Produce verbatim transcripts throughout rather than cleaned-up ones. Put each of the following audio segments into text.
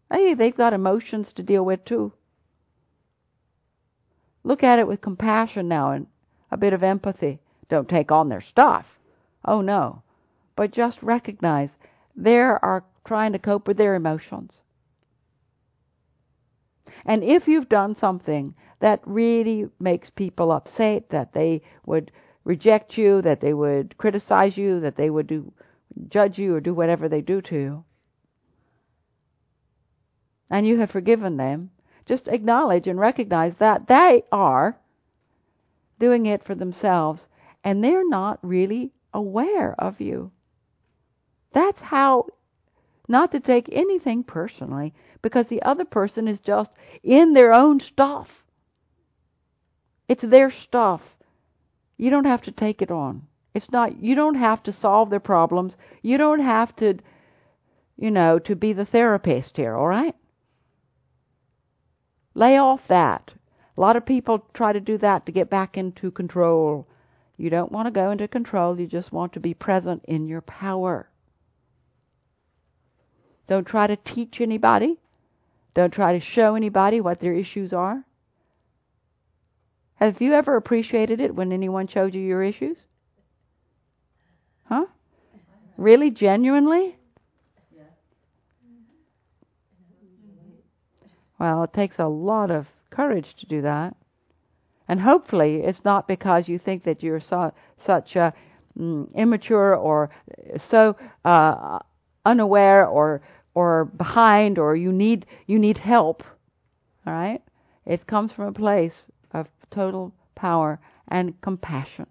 Hey, they've got emotions to deal with too. Look at it with compassion now and a bit of empathy. Don't take on their stuff. Oh no. But just recognize they are trying to cope with their emotions. And if you've done something that really makes people upset, that they would reject you, that they would criticize you, that they would do judge you or do whatever they do to you, and you have forgiven them, just acknowledge and recognize that they are doing it for themselves and they're not really aware of you. That's how not to take anything personally, because the other person is just in their own stuff. It's their stuff. You don't have to take it on. It's not, you don't have to solve their problems. You don't have to, you know, to be the therapist here, all right? Lay off that. A lot of people try to do that to get back into control. You don't want to go into control. You just want to be present in your power. Don't try to teach anybody. Don't try to show anybody what their issues are. Have you ever appreciated it when anyone showed you your issues? Huh? Really? Genuinely? Well, it takes a lot of courage to do that. And hopefully it's not because you think that you're so, such a mm, immature or so uh, unaware or or behind, or you need you need help. All right? It comes from a place of total power and compassion.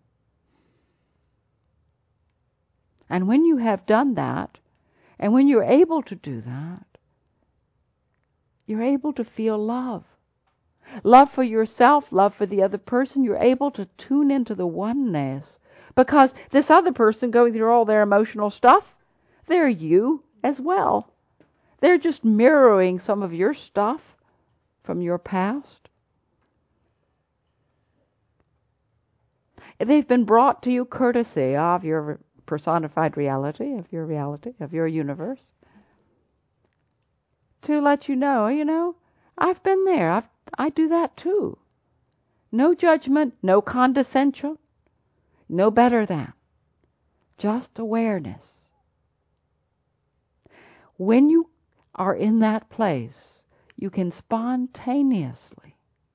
And when you have done that, and when you're able to do that, you're able to feel love. Love for yourself, love for the other person. You're able to tune into the oneness. Because this other person going through all their emotional stuff, they're you as well. They're just mirroring some of your stuff from your past. They've been brought to you courtesy of your personified reality, of your reality, of your universe, to let you know, you know, I've been there. I've, I do that too. No judgment, no condescension, no better than. Just awareness. When you are in that place, you can spontaneously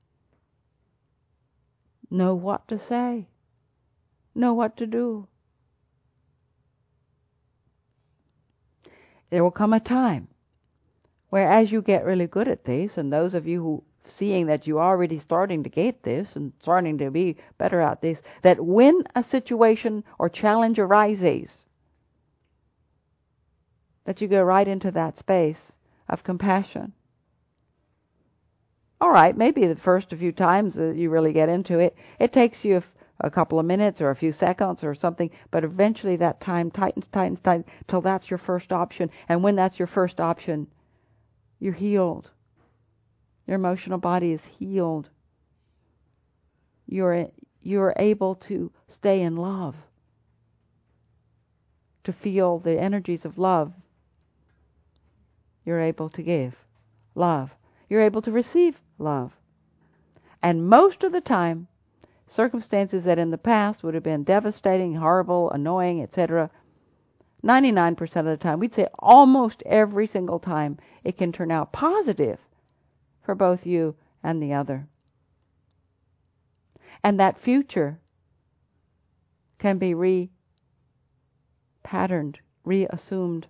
know what to say, know what to do. There will come a time where, as you get really good at this, and those of you who seeing that you're already starting to get this and starting to be better at this, that when a situation or challenge arises, that you go right into that space of compassion. All right, maybe the first few times that you really get into it, it takes you a, a couple of minutes or a few seconds or something, but eventually that time tightens, tightens, tightens, till that's your first option. And when that's your first option, you're healed. Your emotional body is healed. You're, you're able to stay in love, to feel the energies of love. You're able to give love. You're able to receive love. And most of the time, circumstances that in the past would have been devastating, horrible, annoying, et cetera, ninety-nine percent of the time, we'd say almost every single time, it can turn out positive for both you and the other. And that future can be re-patterned, reassumed.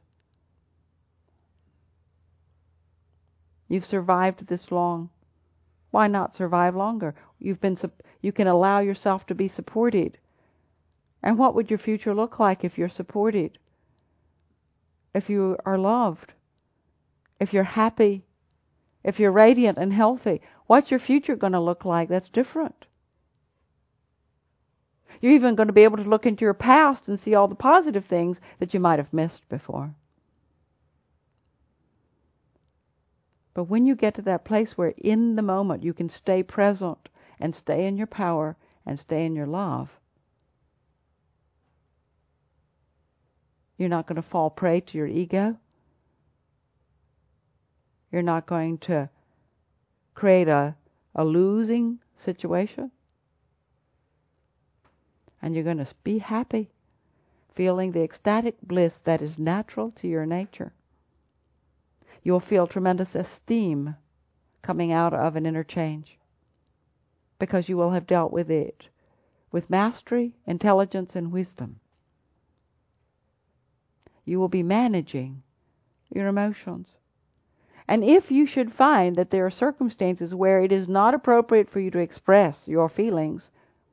You've survived this long. Why not survive longer? You've been, you can allow yourself to be supported. And what would your future look like if you're supported? If you are loved? If you're happy? If you're radiant and healthy? What's your future going to look like that's different? You're even going to be able to look into your past and see all the positive things that you might have missed before. But when you get to that place where in the moment you can stay present and stay in your power and stay in your love, you're not going to fall prey to your ego. You're not going to create a, a losing situation. And you're going to be happy, feeling the ecstatic bliss that is natural to your nature. You'll feel tremendous esteem coming out of an interchange, because you will have dealt with it with mastery, intelligence, and wisdom. You will be managing your emotions. And if you should find that there are circumstances where it is not appropriate for you to express your feelings,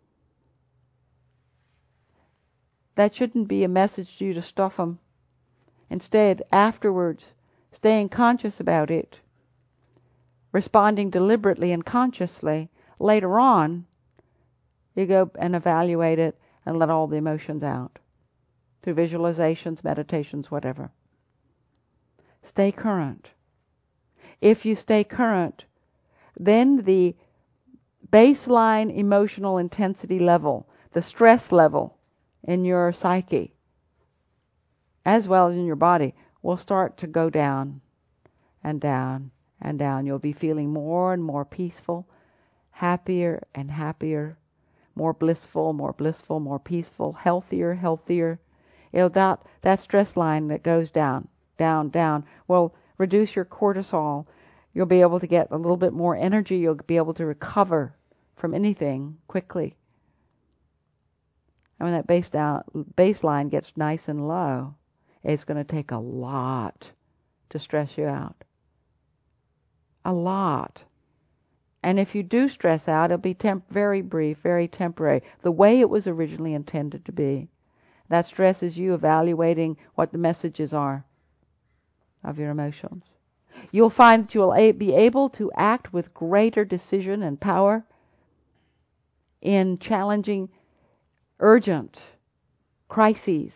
that shouldn't be a message to you to stuff them. Instead, afterwards, staying conscious about it, responding deliberately and consciously, later on, you go and evaluate it and let all the emotions out through visualizations, meditations, whatever. Stay current. If you stay current, then the baseline emotional intensity level, the stress level in your psyche, as well as in your body, will start to go down and down and down. You'll be feeling more and more peaceful, happier and happier, more blissful, more blissful, more peaceful, healthier, healthier. You know, that, that stress line that goes down, down, down will reduce your cortisol. You'll be able to get a little bit more energy. You'll be able to recover from anything quickly. And when that base down, baseline gets nice and low, it's going to take a lot to stress you out. A lot. And if you do stress out, it'll be temp- very brief, very temporary, the way it was originally intended to be. That stress is you evaluating what the messages are of your emotions. You'll find that you'll a- be able to act with greater decision and power in challenging, urgent crises,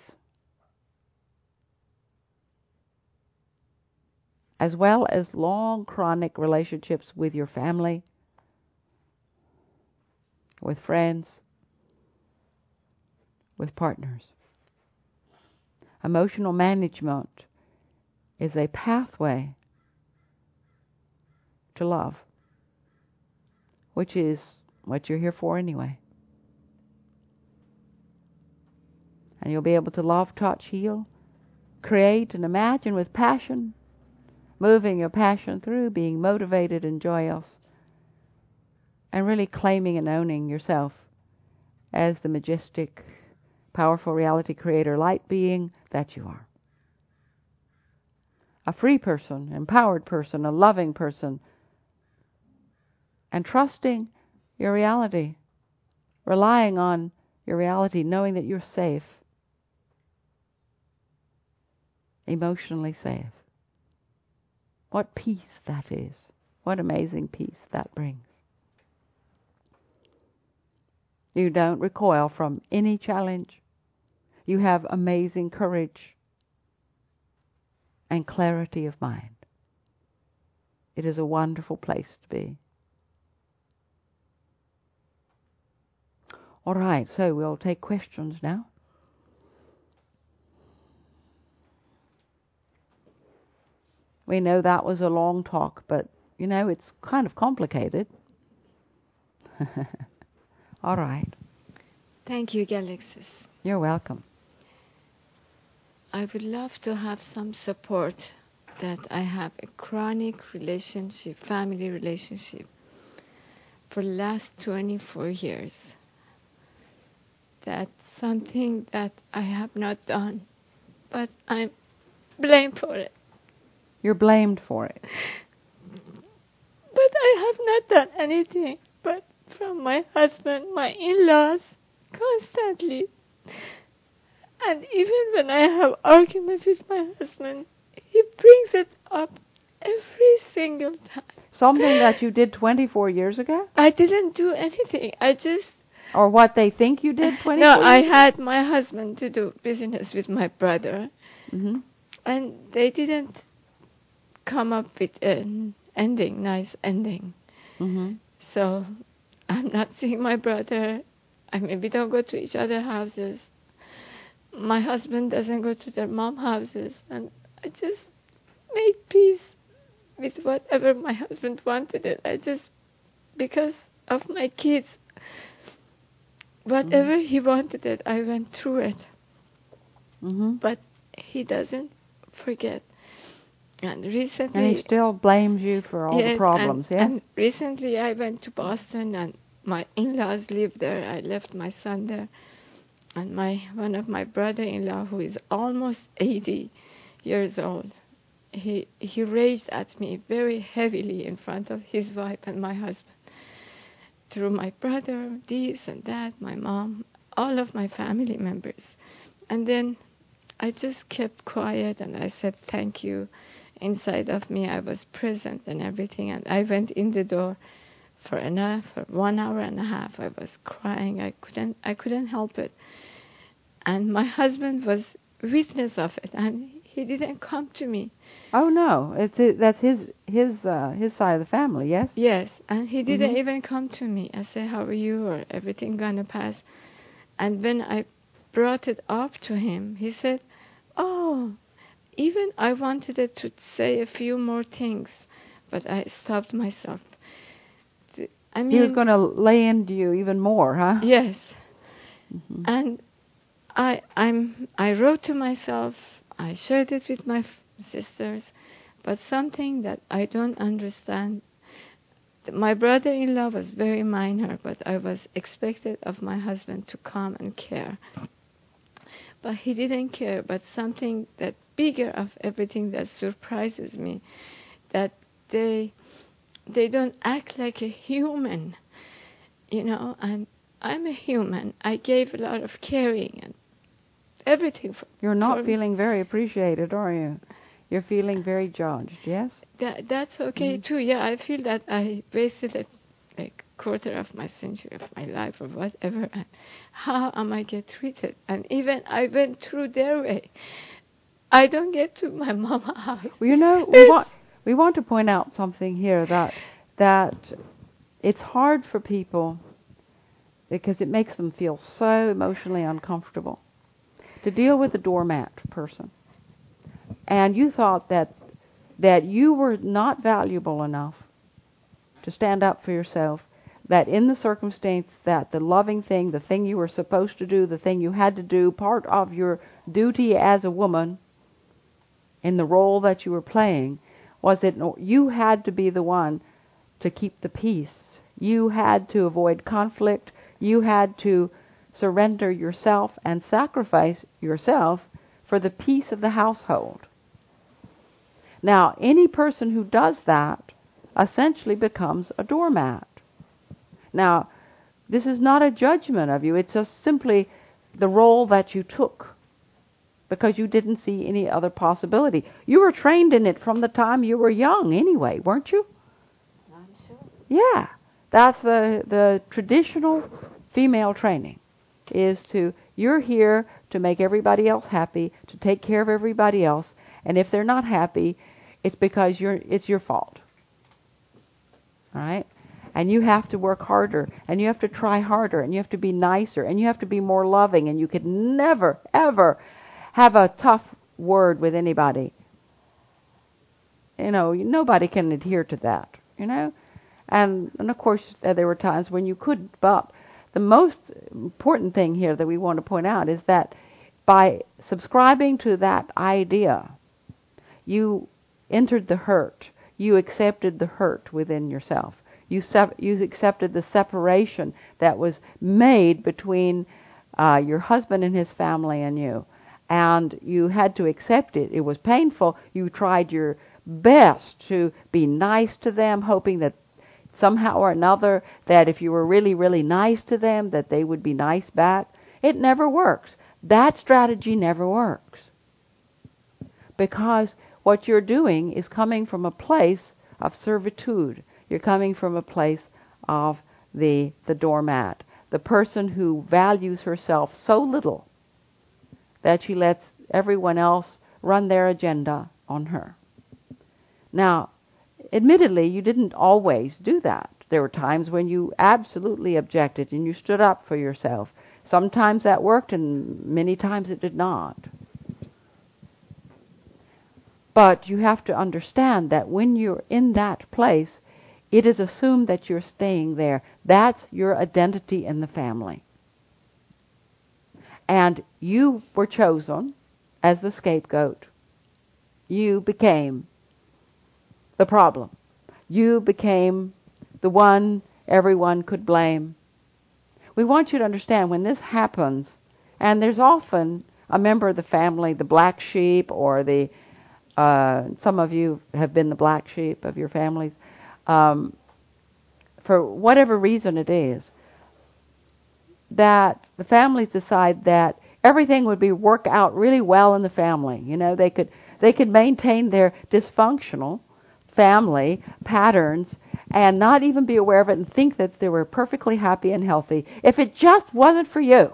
as well as long chronic relationships with your family, with friends, with partners. Emotional management is a pathway to love, which is what you're here for anyway. And you'll be able to love, touch, heal, create, and imagine with passion, moving your passion through, being motivated and joyous, and really claiming and owning yourself as the majestic, powerful reality creator, light being that you are. A free person, empowered person, a loving person, and trusting your reality, relying on your reality, knowing that you're safe, emotionally safe. What peace that is. What amazing peace that brings. You don't recoil from any challenge. You have amazing courage and clarity of mind. It is a wonderful place to be. All right, so we'll take questions now. We know that was a long talk, but, you know, it's kind of complicated. All right. Thank you, Galaxis. You're welcome. I would love to have some support that I have a chronic relationship, family relationship, for the last twenty-four years. That's something that I have not done, but I'm blamed for it. You're blamed for it. But I have not done anything but from my husband, my in-laws, constantly. And even when I have arguments with my husband, he brings it up every single time. Something that you did twenty-four years ago? I didn't do anything. I just... Or what they think you did twenty-four No, I years? had my husband to do business with my brother. Mm-hmm. And they didn't come up with an ending, nice ending. Mm-hmm. So I'm not seeing my brother. I mean, we don't go to each other's houses. My husband doesn't go to their mom houses. And I just made peace with whatever my husband wanted it. I just, because of my kids, whatever mm-hmm. he wanted it, I went through it. Mm-hmm. But he doesn't forget. And recently... And he still blames you for all yes, the problems, and, yes? And recently I went to Boston, and my in-laws live there. I left my son there. And my one of my brother-in-law, who is almost eighty years old, he he raged at me very heavily in front of his wife and my husband. Through my brother, this and that, my mom, all of my family members. And then I just kept quiet, and I said thank you. Inside of me, I was present and everything. And I went in the door for enough, for one hour and a half. I was crying. I couldn't, I couldn't help it. And my husband was witness of it, and he didn't come to me. Oh no, it's it, that's his his uh, his side of the family, yes. Yes, and he didn't mm-hmm. even come to me. I said, "How are you?" or "Everything gonna pass?" And when I brought it up to him, he said, "Oh, even I wanted it to say a few more things, but I stopped myself." I mean, he was going to lay into you even more, huh? Yes. Mm-hmm. And I I'm I wrote to myself. I shared it with my f- sisters, but something that I don't understand. My brother-in-law was very minor, but I was expected of my husband to come and care. But he didn't care. But something that bigger of everything that surprises me, that they they don't act like a human, you know. And I'm a human. I gave a lot of caring and everything. For, You're not for feeling very appreciated, are you? You're feeling very judged, yes? That that's okay mm-hmm. too. Yeah, I feel that I wasted a like quarter of my century of my life or whatever. And how am I get treated? And even I went through their way. I don't get to my mama's house. Well, you know, we want we want to point out something here that that it's hard for people because it makes them feel so emotionally uncomfortable to deal with a doormat person. And you thought that that you were not valuable enough to stand up for yourself, that in the circumstance that the loving thing, the thing you were supposed to do, the thing you had to do, part of your duty as a woman in the role that you were playing, was that you had to be the one to keep the peace. You had to avoid conflict. You had to surrender yourself and sacrifice yourself for the peace of the household. Now, any person who does that essentially becomes a doormat. Now, this is not a judgment of you. It's just simply the role that you took because you didn't see any other possibility. You were trained in it from the time you were young anyway, weren't you? I'm sure. Yeah. That's the, the traditional female training, is to, you're here to make everybody else happy, to take care of everybody else, and if they're not happy, it's because you're it's your fault. All right? And you have to work harder, and you have to try harder, and you have to be nicer, and you have to be more loving, and you could never, ever have a tough word with anybody. You know, nobody can adhere to that, you know? And, and of course, uh, there were times when you couldn't, but the most important thing here that we want to point out is that by subscribing to that idea, you entered the hurt. You accepted the hurt within yourself. You sep- you accepted the separation that was made between uh, your husband and his family and you. And you had to accept it. It was painful. You tried your best to be nice to them, hoping that somehow or another, that if you were really, really nice to them, that they would be nice back. It never works. That strategy never works. Because what you're doing is coming from a place of servitude. You're coming from a place of the, the doormat, the person who values herself so little that she lets everyone else run their agenda on her. Now, admittedly, you didn't always do that. There were times when you absolutely objected and you stood up for yourself. Sometimes that worked and many times it did not. But you have to understand that when you're in that place, it is assumed that you're staying there. That's your identity in the family. And you were chosen as the scapegoat. You became the problem. You became the one everyone could blame. We want you to understand when this happens, and there's often a member of the family, the black sheep, or the, uh, some of you have been the black sheep of your families, um, for whatever reason it is, that the families decide that everything would be work out really well in the family. You know, they could they could maintain their dysfunctional family patterns and not even be aware of it and think that they were perfectly happy and healthy if it just wasn't for you.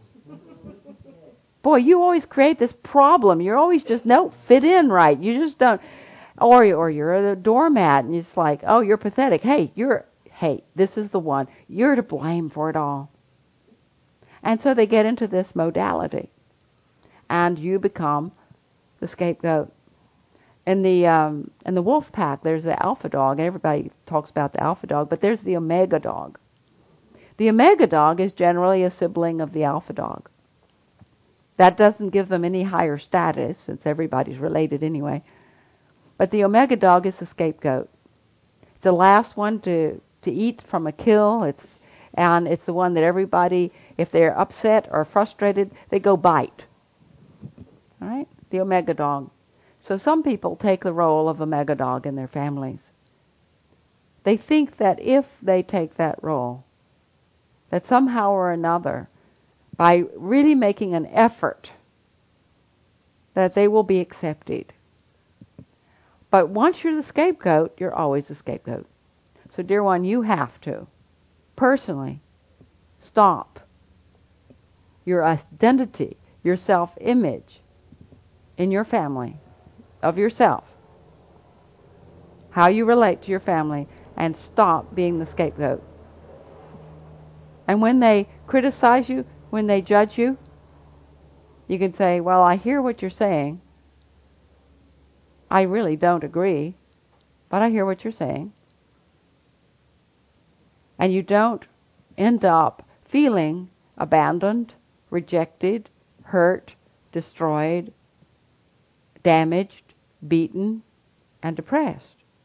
Boy, you always create this problem. You're always just don't fit in right. You just don't, or or you're a doormat and it's like, oh, you're pathetic. Hey, you're hey, this is the one. You're to blame for it all. And so they get into this modality, and you become the scapegoat. In the um, in the wolf pack, there's the alpha dog, and everybody talks about the alpha dog, but there's the omega dog. The omega dog is generally a sibling of the alpha dog. That doesn't give them any higher status, since everybody's related anyway. But the omega dog is the scapegoat. It's the last one to, to eat from a kill. It's and it's the one that everybody, if they're upset or frustrated, they go bite. All right? The omega dog. So some people take the role of omega dog in their families. They think that if they take that role, that somehow or another, by really making an effort, that they will be accepted. But once you're the scapegoat, you're always the scapegoat. So, dear one, you have to personally stop your identity, your self-image in your family, of yourself, how you relate to your family, and stop being the scapegoat. And when they criticize you, when they judge you, you can say, well, I hear what you're saying. I really don't agree, but I hear what you're saying. And you don't end up feeling abandoned, rejected, hurt, destroyed, damaged, beaten, and depressed.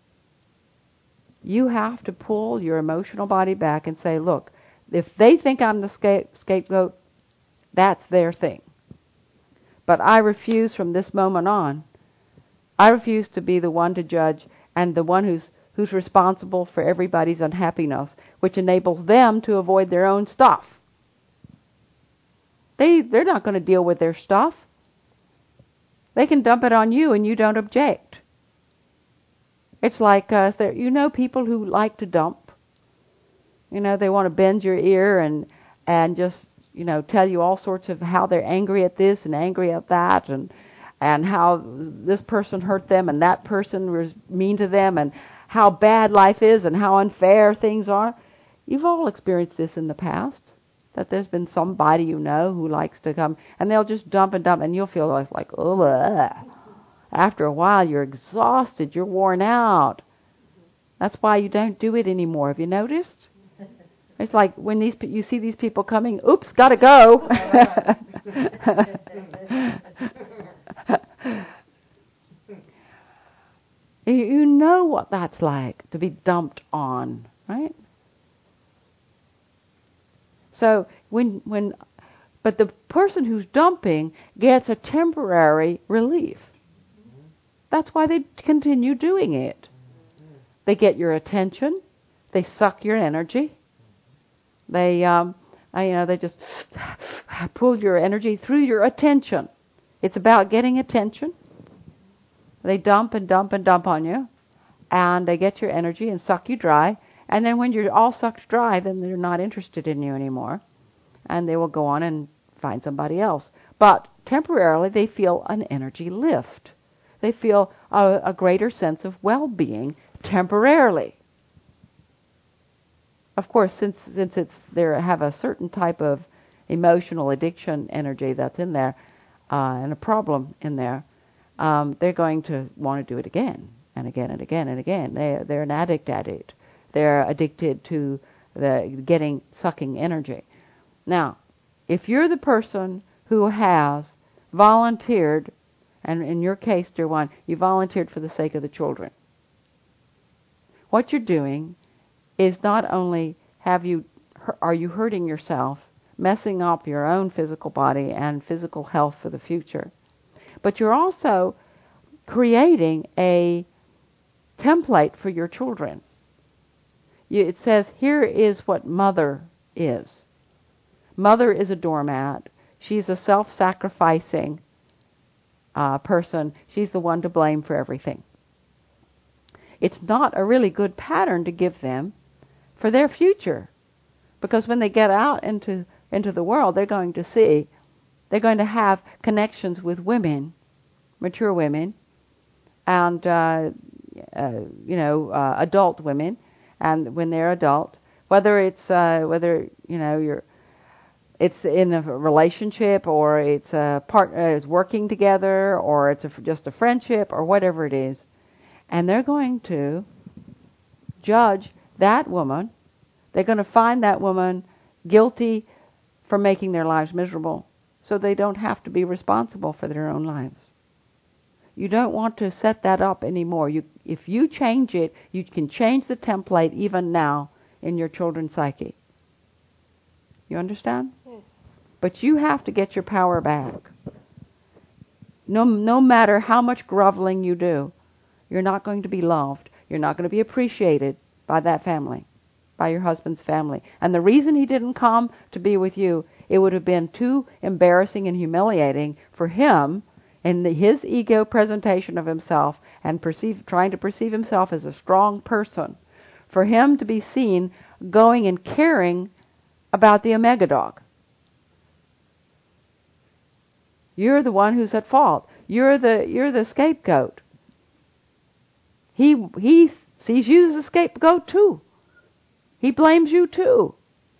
You have to pull your emotional body back and say, look, if they think I'm the scape- scapegoat, that's their thing. But I refuse from this moment on. I refuse to be the one to judge and the one who's who's responsible for everybody's unhappiness, which enables them to avoid their own stuff. They, they're not going to deal with their stuff. They can dump it on you and you don't object. It's like, uh, there, you know people who like to dump. You know, they want to bend your ear and and just, you know, tell you all sorts of how they're angry at this and angry at that, and and how this person hurt them and that person was mean to them, and how bad life is and how unfair things are. You've all experienced this in the past, that there's been somebody you know who likes to come, and they'll just dump and dump, and you'll feel like, like oh, ugh. After a while, you're exhausted, you're worn out. That's why you don't do it anymore. Have you noticed? It's like when these you see these people coming, oops, gotta go. You know what that's like, to be dumped on, right? So when when, but the person who's dumping gets a temporary relief. That's why they continue doing it. They get your attention. They suck your energy. They, um, you know, they just pull your energy through your attention. It's about getting attention. They dump and dump and dump on you, and they get your energy and suck you dry. And then when you're all sucked dry, then they're not interested in you anymore, and they will go on and find somebody else. But temporarily, they feel an energy lift. They feel a, a greater sense of well-being temporarily. Of course, since since it's they have a certain type of emotional addiction energy that's in there, uh, and a problem in there, um, they're going to want to do it again and again and again and again. They, they're an addict at it. They're addicted to the getting, sucking energy. Now, if you're the person who has volunteered, and in your case, dear one, you volunteered for the sake of the children, what you're doing is not only have you, are you hurting yourself, messing up your own physical body and physical health for the future, but you're also creating a template for your children. You, it says, here is what mother is. Mother is a doormat. She's a self-sacrificing uh, person. She's the one to blame for everything. It's not a really good pattern to give them for their future, because when they get out into into the world, they're going to see, they're going to have connections with women, mature women, and uh, uh, you know uh, adult women, and when they're adult, whether it's uh, whether you know you're it's in a relationship, or it's a partner, it's working together, or it's a, just a friendship, or whatever it is, and they're going to judge that woman. They're going to find that woman guilty for making their lives miserable, so they don't have to be responsible for their own lives. You don't want to set that up anymore. You, if you change it, you can change the template even now in your children's psyche. You understand? Yes. But you have to get your power back. No, no matter how much groveling you do, you're not going to be loved. You're not going to be appreciated by that family, by your husband's family. And the reason he didn't come to be with you, it would have been too embarrassing and humiliating for him in the, his ego presentation of himself and perceive, trying to perceive himself as a strong person, for him to be seen going and caring about the omega dog. You're the one who's at fault. You're the you're the scapegoat. He he sees you as a scapegoat too. He blames you too.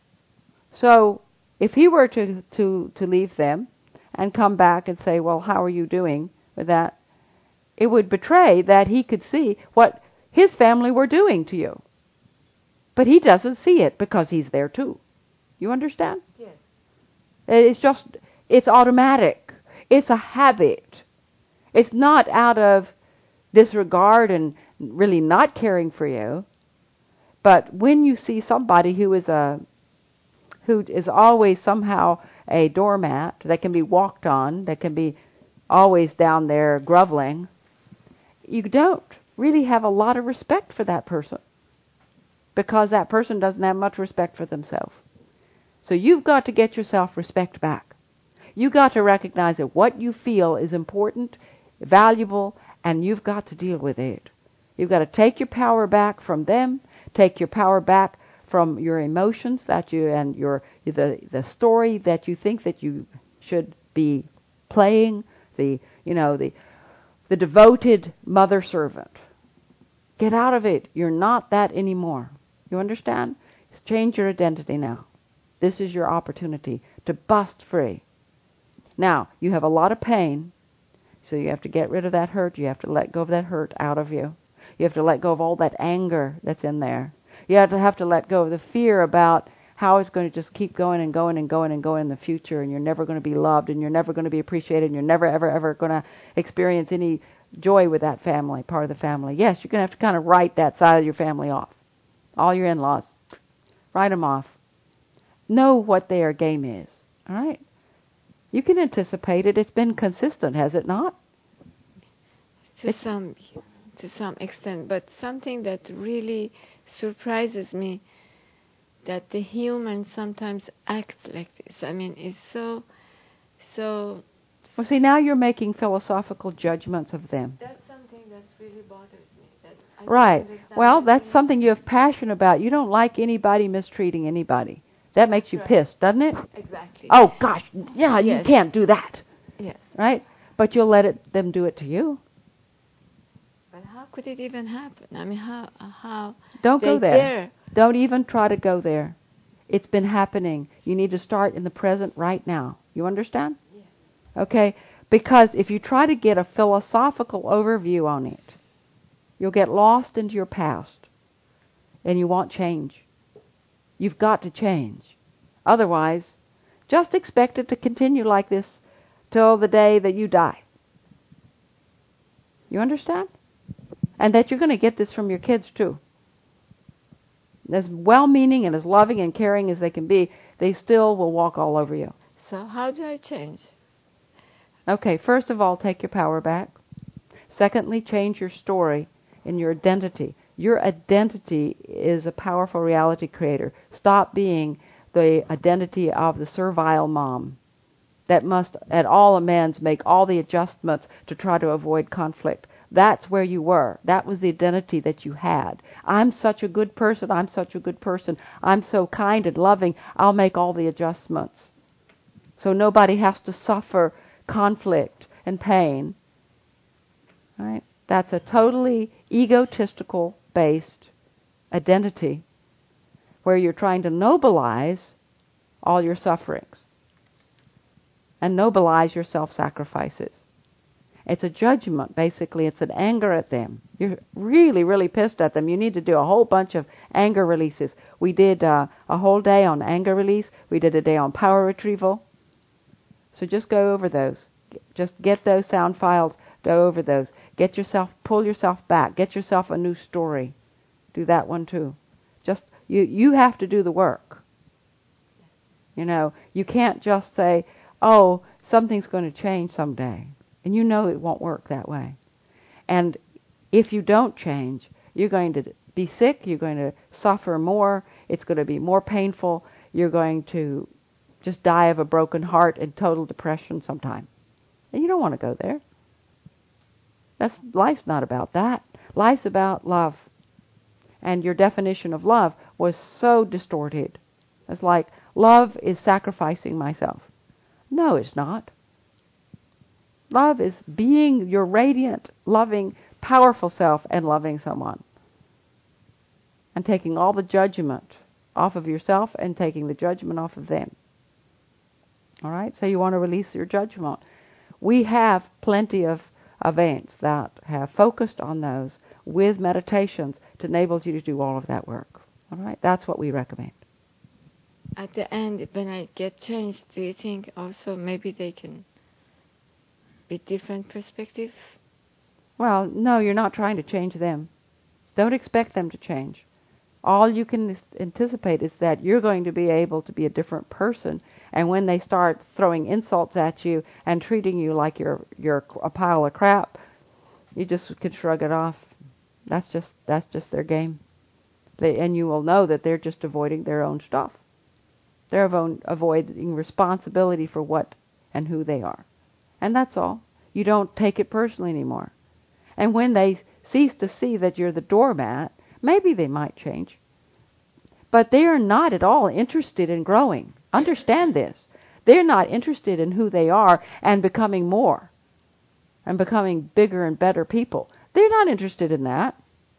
So if he were to, to, to leave them and come back and say, well, how are you doing with that? It would betray that he could see what his family were doing to you. But he doesn't see it because he's there too. You understand? Yes. It's just, it's automatic. It's a habit. It's not out of disregard and really not caring for you. But when you see somebody who is a, who is always somehow a doormat that can be walked on, that can be always down there groveling, you don't really have a lot of respect for that person, because that person doesn't have much respect for themselves. So you've got to get your self-respect back. You've got to recognize that what you feel is important, valuable, and you've got to deal with it. You've got to take your power back from them, take your power back from your emotions that you and your the the story that you think that you should be playing, the you know the the devoted mother servant. Get out of it. You're not that anymore. You understand? Change your identity now. This is your opportunity to bust free. Now, you have a lot of pain, so you have to get rid of that hurt. You have to let go of that hurt out of you. You have to let go of all that anger that's in there. You have to have to let go of the fear about how it's going to just keep going and going and going and going in the future, and you're never going to be loved, and you're never going to be appreciated, and you're never, ever, ever going to experience any joy with that family, part of the family. Yes, you're going to have to kind of write that side of your family off. All your in-laws. Write them off. Know what their game is. All right? You can anticipate it. It's been consistent, has it not? To it's some to some extent, but something that really surprises me, that the human sometimes acts like this. I mean, it's so, so... Well, see, now you're making philosophical judgments of them. That's something that really bothers me. That I right. Well, that's something you have passion about. You don't like anybody mistreating anybody. That makes you right. pissed, doesn't it? Exactly. Oh, gosh, yeah, yes. you can't do that. Yes. Right? But you'll let it them do it to you. But how could it even happen? I mean, how... how don't go there. Dare. Don't even try to go there. It's been happening. You need to start in the present right now. You understand? Yes. Okay? Because if you try to get a philosophical overview on it, you'll get lost into your past, and you won't change. You've got to change. Otherwise, just expect it to continue like this till the day that you die. You understand? And that you're going to get this from your kids too. As well-meaning and as loving and caring as they can be, they still will walk all over you. So how do I change? Okay, first of all, take your power back. Secondly, change your story and your identity. Your identity is a powerful reality creator. Stop being the identity of the servile mom that must at all amends make all the adjustments to try to avoid conflict. That's where you were. That was the identity that you had. I'm such a good person. I'm such a good person. I'm so kind and loving. I'll make all the adjustments. So nobody has to suffer conflict and pain. Right? That's a totally egotistical based identity where you're trying to nobilize all your sufferings and nobilize your self-sacrifices. It's a judgment, basically. It's an anger at them. You're really, really pissed at them. You need to do a whole bunch of anger releases. We did uh, a whole day on anger release. We did a day on power retrieval. So just go over those. Just get those sound files. Go over those. Get yourself, pull yourself back. Get yourself a new story. Do that one too. Just, you, you have to do the work. You know, you can't just say, oh, something's going to change someday. And you know it won't work that way. And if you don't change, you're going to be sick, you're going to suffer more, it's going to be more painful, you're going to just die of a broken heart and total depression sometime. And you don't want to go there. That's, life's not about that. Life's about love. And your definition of love was so distorted. It's like, love is sacrificing myself. No, it's not. Love is being your radiant, loving, powerful self and loving someone. And taking all the judgment off of yourself and taking the judgment off of them. All right? So you want to release your judgment. We have plenty of events that have focused on those with meditations to enable you to do all of that work. All right? That's what we recommend. At the end, when I get changed, do you think also maybe they can be different perspective? Well, no, you're not trying to change them. Don't expect them to change. All you can anticipate is that you're going to be able to be a different person, and when they start throwing insults at you and treating you like you're you're a pile of crap, you just can shrug it off. That's just that's just their game. They, and you will know that they're just avoiding their own stuff. They're avo- avoiding responsibility for what and who they are. And that's all. You don't take it personally anymore. And when they cease to see that you're the doormat, maybe they might change. But they are not at all interested in growing. Understand this. They're not interested in who they are and becoming more and becoming bigger and better people. They're not interested in that.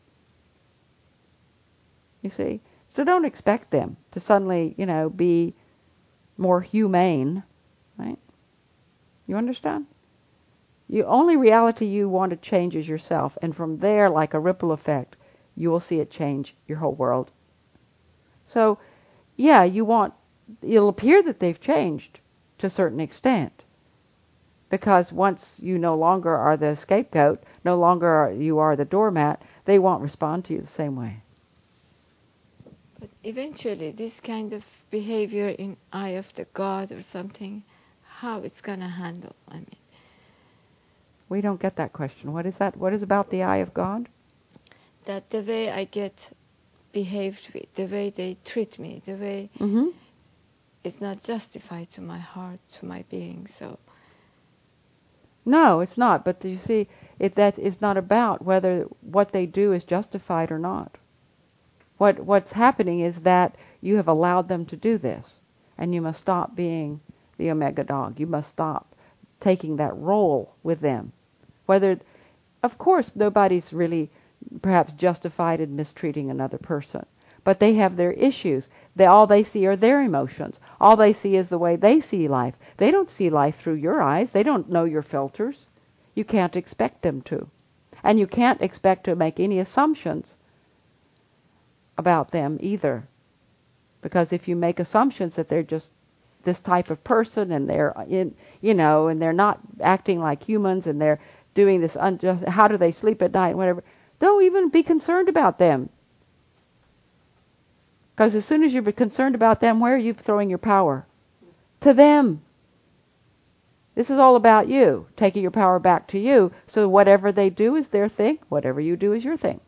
You see? So don't expect them to suddenly, you know, be more humane, right? You understand? The only reality you want to change is yourself, and from there, like a ripple effect, you will see it change your whole world. So, yeah, you want, it'll appear that they've changed to a certain extent, because once you no longer are the scapegoat, no longer are, you are the doormat, they won't respond to you the same way. But eventually, this kind of behavior in eye of the God or something, how it's going to handle, I mean. We don't get that question. What is that? What is about the eye of God? That the way I get behaved with, the way they treat me, the way Mm-hmm. it's not justified to my heart, to my being. So no, it's not. But you see, it that is not about whether what they do is justified or not. What what's happening is that you have allowed them to do this, and you must stop being the omega dog. You must stop taking that role with them. Whether, of course, nobody's really perhaps justified in mistreating another person, But they have their issues. They, all they see are their emotions. All they see is the way they see life. They don't see life through your eyes. They don't know your filters. You can't expect them to. And you can't expect to make any assumptions about them either. Because if you make assumptions that they're just this type of person and they're in, you know, and they're not acting like humans and they're doing this unjust, how do they sleep at night, whatever, don't even be concerned about them. Because as soon as you're concerned about them, where are you throwing your power? To them. This is all about you, taking your power back to you. So whatever they do is their thing. Whatever you do is your thing.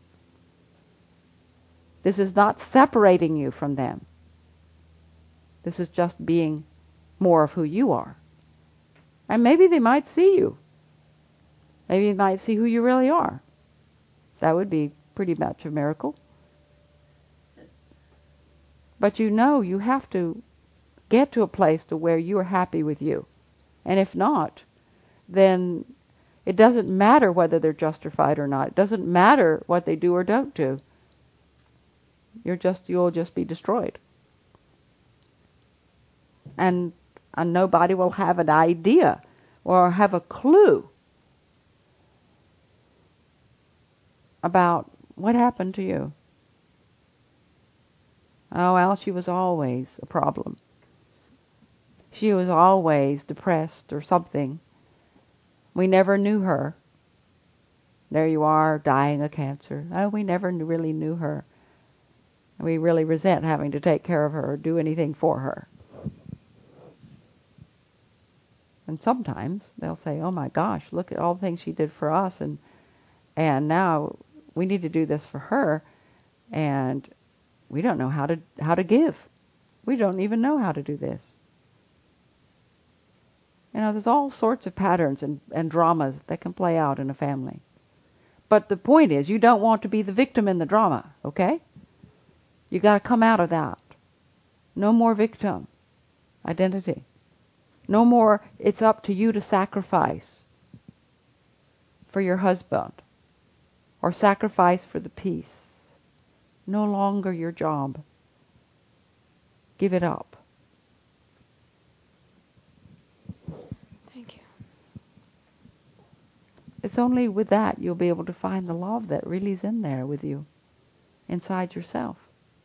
This is not separating you from them. This is just being more of who you are. And maybe they might see you. Maybe they might see who you really are. That would be pretty much a miracle. But you know you have to get to a place to where you are happy with you. And if not, then it doesn't matter whether they're justified or not. It doesn't matter what they do or don't do. You're just, you'll just be destroyed. And, and nobody will have an idea or have a clue about what happened to you. Oh, well, she was always a problem. She was always depressed or something. We never knew her. There you are, dying of cancer. Oh, we never really knew her. We really resent having to take care of her or do anything for her. And sometimes they'll say, oh my gosh, look at all the things she did for us, and and now we need to do this for her, and we don't know how to how to give. We don't even know how to do this. You know, there's all sorts of patterns and, and dramas that can play out in a family. But the point is, you don't want to be the victim in the drama, okay? You got to come out of that. No more victim identity. No more, it's up to you to sacrifice for your husband or sacrifice for the peace. No longer your job. Give it up. Thank you. It's only with that you'll be able to find the love that really is in there with you, inside yourself.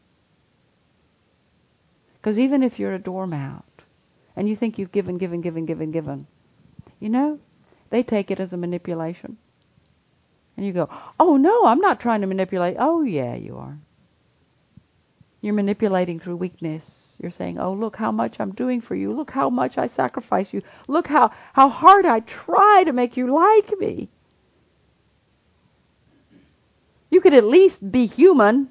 Because even if you're a doormat, and you think you've given, given, given, given, given, you know, they take it as a manipulation. And you go, oh no, I'm not trying to manipulate. Oh yeah, you are. You're manipulating through weakness. You're saying, oh, look how much I'm doing for you. Look how much I sacrifice you. Look how, how hard I try to make you like me. You could at least be human.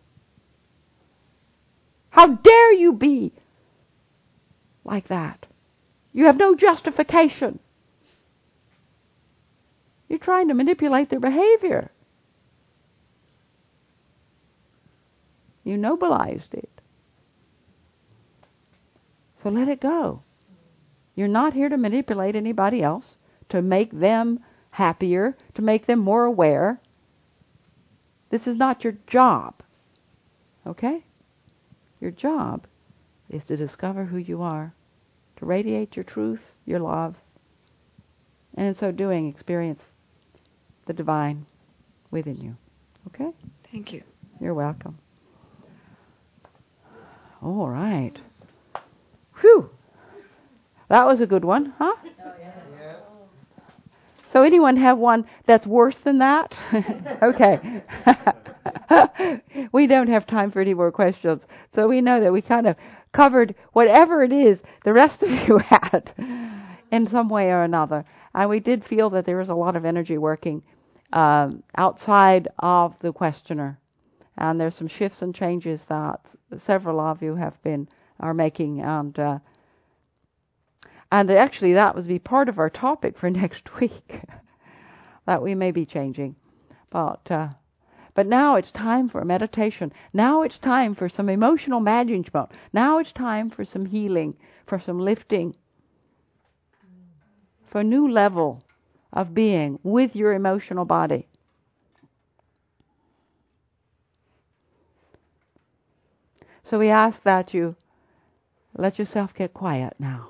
How dare you be like that? You have no justification. You're trying to manipulate their behavior. You nobilized it. So let it go. You're not here to manipulate anybody else, to make them happier, to make them more aware. This is not your job. Okay? Your job is to discover who you are, to radiate your truth, your love, and in so doing, experience the divine within you. Okay? Thank you. You're welcome. All right. Whew. That was a good one, huh? Oh, yeah. Yeah. So anyone have one that's worse than that? Okay. We don't have time for any more questions. So we know that we kind of covered whatever it is the rest of you had in some way or another. And we did feel that there was a lot of energy working um, outside of the questioner. And there's some shifts and changes that several of you have been, are making. And uh, and actually that would be part of our topic for next week. That we may be changing. But uh, but now it's time for meditation. Now it's time for some emotional management. Now it's time for some healing, for some lifting, for a new level of being with your emotional body. So we ask that you let yourself get quiet now.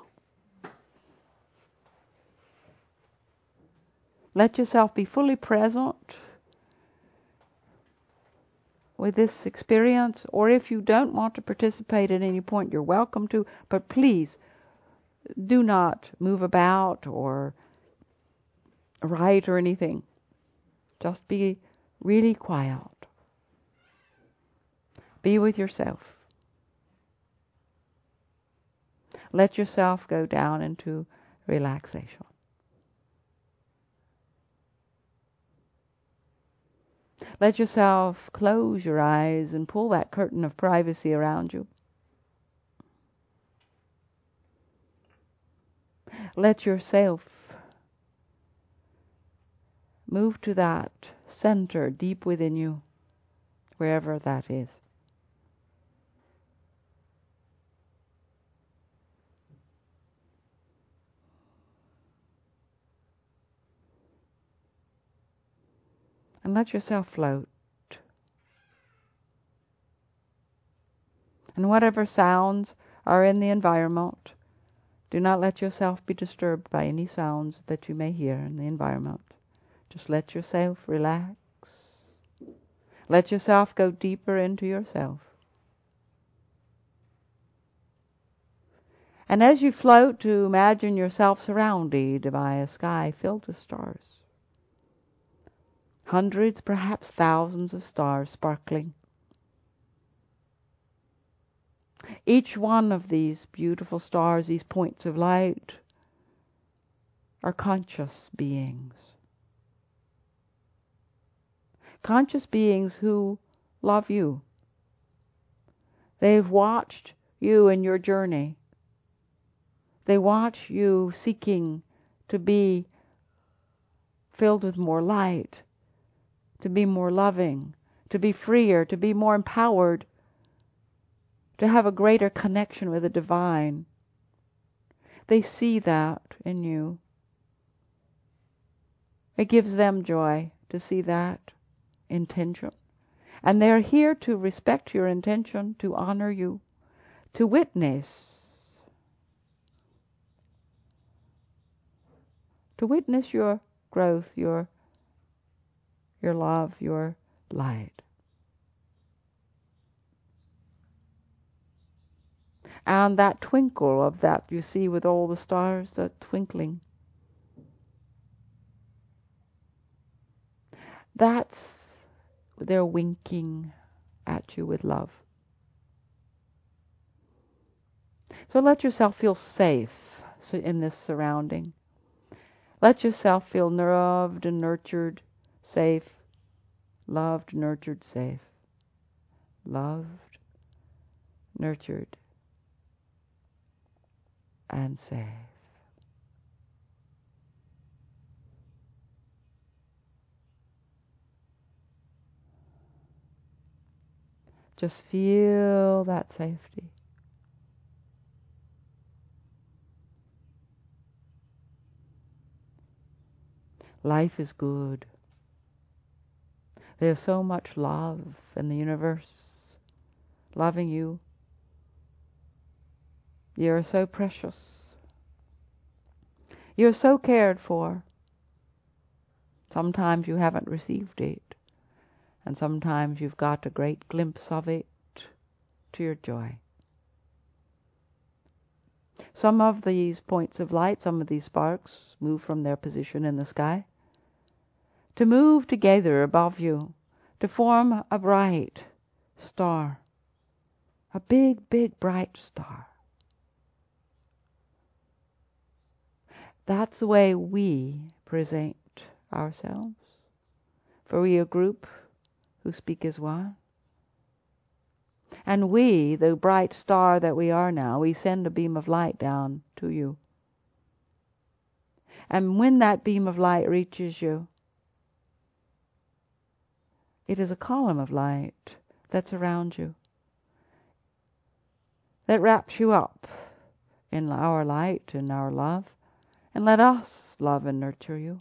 Let yourself be fully present with this experience, or if you don't want to participate at any point, you're welcome to, but please do not move about or write or anything. Just be really quiet. Be with yourself. Let yourself go down into relaxation. Let yourself close your eyes and pull that curtain of privacy around you. Let yourself move to that center deep within you, wherever that is. And let yourself float. And whatever sounds are in the environment, do not let yourself be disturbed by any sounds that you may hear in the environment. Just let yourself relax. Let yourself go deeper into yourself. And as you float, to imagine yourself surrounded by a sky filled with stars. Hundreds, perhaps thousands of stars sparkling. Each one of these beautiful stars, these points of light, are conscious beings. Conscious beings who love you. They've watched you in your journey. They watch you seeking to be filled with more light, to be more loving, to be freer, to be more empowered, to have a greater connection with the divine. They see that in you. It gives them joy to see that intention. And they're here to respect your intention, to honor you, to witness, to witness your growth, your, your love, your light. And that twinkle of that you see with all the stars, that twinkling, that's they're winking at you with love. So let yourself feel safe in this surrounding. Let yourself feel loved and nurtured, safe. Loved, nurtured, safe. Loved, nurtured, and safe. Just feel that safety. Life is good. There's so much love in the universe, loving you. You're so precious. You're so cared for. Sometimes you haven't received it, and sometimes you've got a great glimpse of it to your joy. Some of these points of light, some of these sparks, move from their position in the sky to move together above you, to form a bright star, a big, big, bright star. That's the way we present ourselves, for we are a group who speak as one. And we, the bright star that we are now, we send a beam of light down to you. And when that beam of light reaches you, it is a column of light that's around you, that wraps you up in our light and our love, and let us love and nurture you.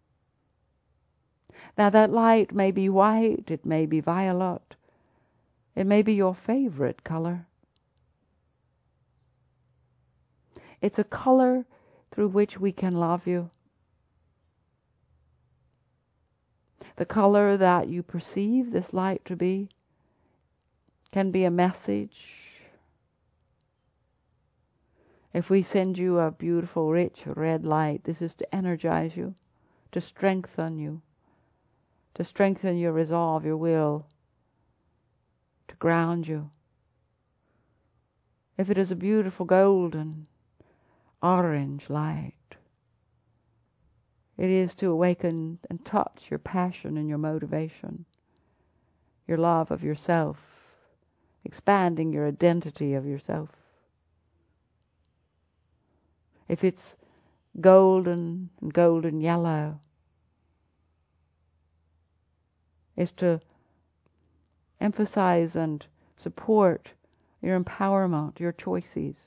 Now that light may be white, it may be violet, It may be your favorite color. It's a color through which we can love you. The color that you perceive this light to be can be a message. If we send you a beautiful, rich red light, this is to energize you, to strengthen you, to strengthen your resolve, your will, to ground you. If it is a beautiful golden, orange light, it is to awaken and touch your passion and your motivation, your love of yourself, expanding your identity of yourself. If it's golden and golden yellow, it's to emphasize and support your empowerment, your choices,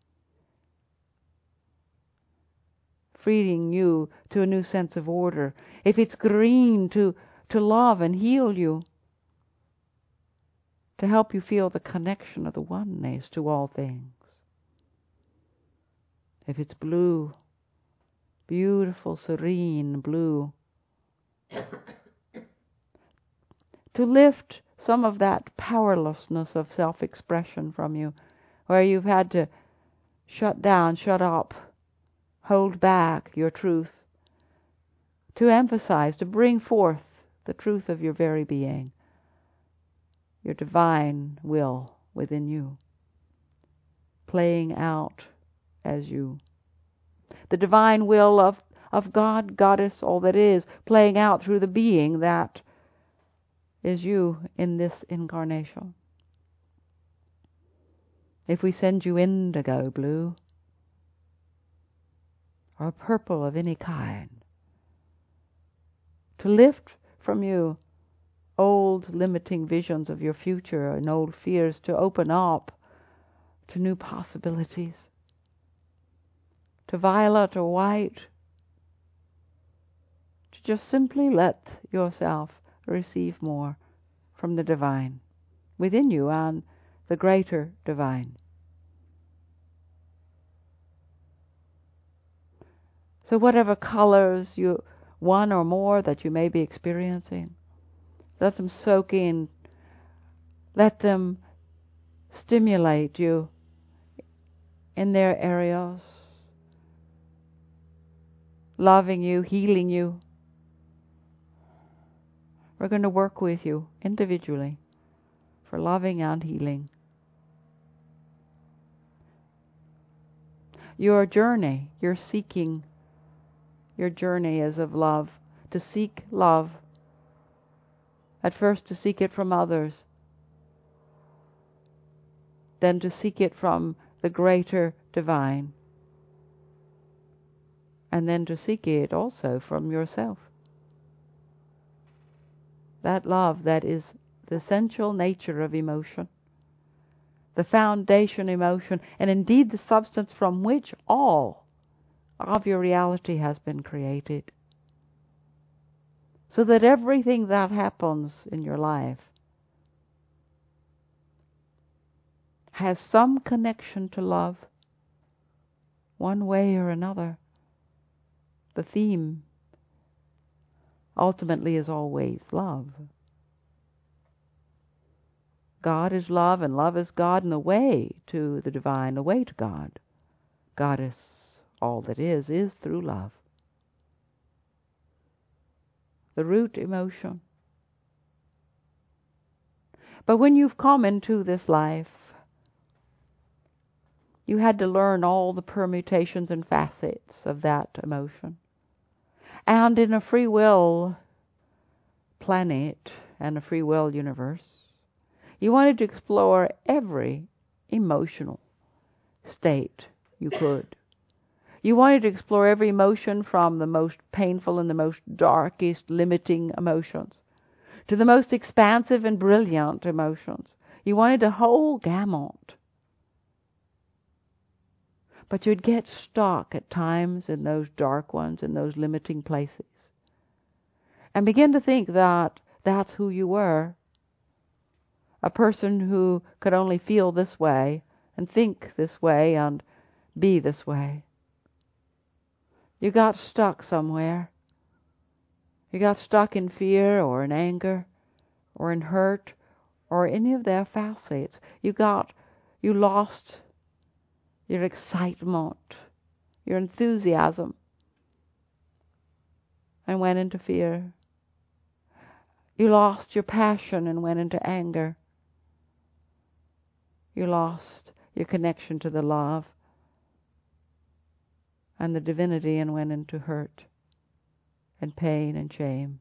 freeing you to a new sense of order. If it's green, to, to love and heal you, to help you feel the connection of the oneness to all things. If it's blue, beautiful, serene blue, to lift some of that powerlessness of self-expression from you, where you've had to shut down, shut up, hold back your truth, to emphasize, to bring forth the truth of your very being, your divine will within you, playing out as you. The divine will of, of God, Goddess, all that is, playing out through the being that is you in this incarnation. If we send you indigo blue, or purple of any kind, to lift from you old limiting visions of your future and old fears, to open up to new possibilities, to violet or white, to just simply let yourself receive more from the divine within you and the greater divine. So whatever colors you, one or more that you may be experiencing, let them soak in, let them stimulate you in their areas, loving you, healing you. We're going to work with you individually for loving and healing. Your journey, your seeking, your journey is of love, to seek love. At first to seek it from others, then to seek it from the greater divine, and then to seek it also from yourself. That love that is the essential nature of emotion, the foundation emotion, and indeed the substance from which all of your reality has been created. So that everything that happens in your life has some connection to love, one way or another. The theme ultimately is always love. God is love, and love is God, and the way to the divine, the way to God, Goddess, all that is, is through love. The root emotion. But when you've come into this life, you had to learn all the permutations and facets of that emotion. And in a free will planet and a free will universe, you wanted to explore every emotional state you could. You wanted to explore every emotion, from the most painful and the most darkest limiting emotions to the most expansive and brilliant emotions. You wanted a whole gamut. But you'd get stuck at times in those dark ones, in those limiting places, and begin to think that that's who you were. a person who could only feel this way and think this way and be this way. You got stuck somewhere. You got stuck in fear or in anger or in hurt or any of their facets. You got, you lost your excitement, your enthusiasm, and went into fear. You lost your passion and went into anger. You lost your connection to the love and the divinity and went into hurt and pain and shame.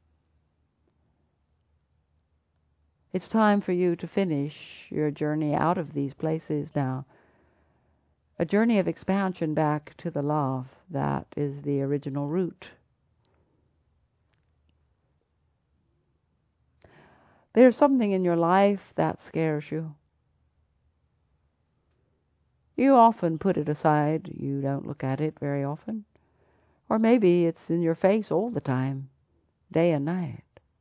It's time for you to finish your journey out of these places now. A journey of expansion back to the love that is the original root. There's something in your life that scares you. You often put it aside. You don't look at it very often. Or maybe it's in your face all the time, day and night.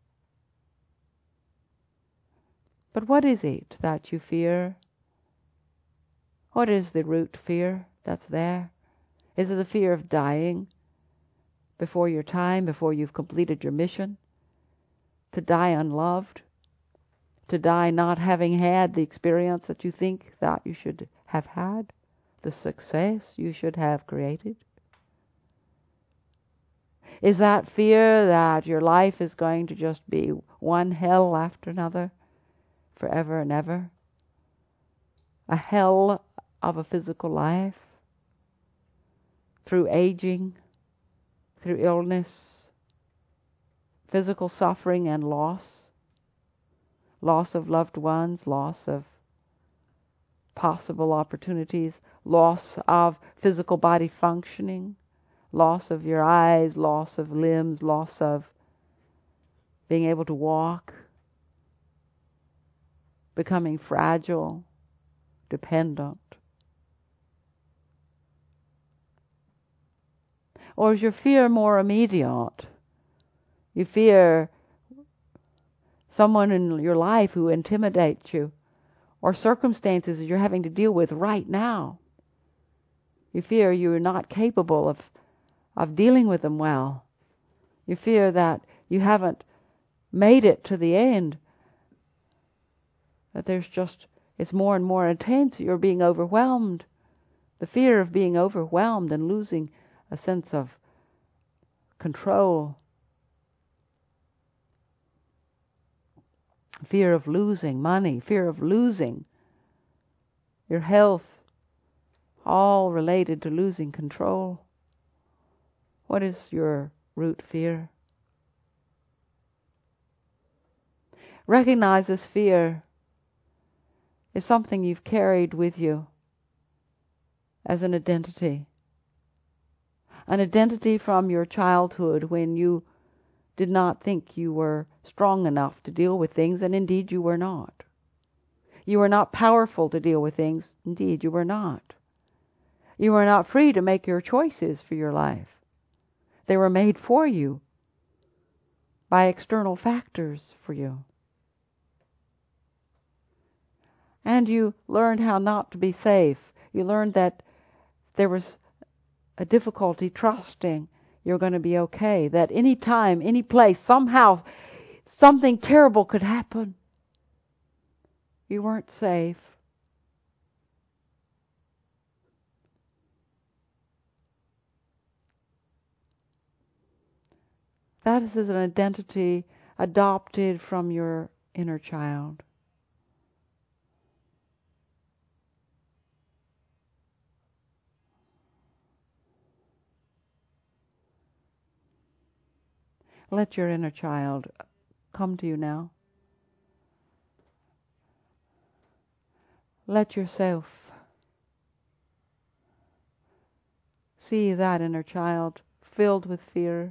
But what is it that you fear? What is the root fear that's there? Is it the fear of dying before your time, before you've completed your mission? To die unloved? To die not having had the experience that you think that you should have had? The success you should have created? Is that fear that your life is going to just be one hell after another, forever and ever? A hell of a physical life, through aging, through illness, physical suffering and loss, loss of loved ones, loss of possible opportunities, loss of physical body functioning, loss of your eyes, loss of limbs, loss of being able to walk, becoming fragile, dependent? Or is your fear more immediate? You fear someone in your life who intimidates you, or circumstances that you're having to deal with right now. You fear you're not capable of, of dealing with them well. You fear that you haven't made it to the end, that there's just, it's more and more intense, you're being overwhelmed. The fear of being overwhelmed and losing a sense of control. Fear of losing money, fear of losing your health, all related to losing control. What is your root fear? Recognize this fear is something you've carried with you as an identity. An identity from your childhood when you did not think you were strong enough to deal with things, and indeed you were not. You were not powerful to deal with things, indeed you were not. You were not free to make your choices for your life. They were made for you by external factors for you. And you learned how not to be safe. You learned that there was a difficulty trusting you're going to be okay, that any time, any place, somehow, something terrible could happen. You weren't safe. That is an identity adopted from your inner child. Let your inner child come to you now. Let yourself see that inner child filled with fear.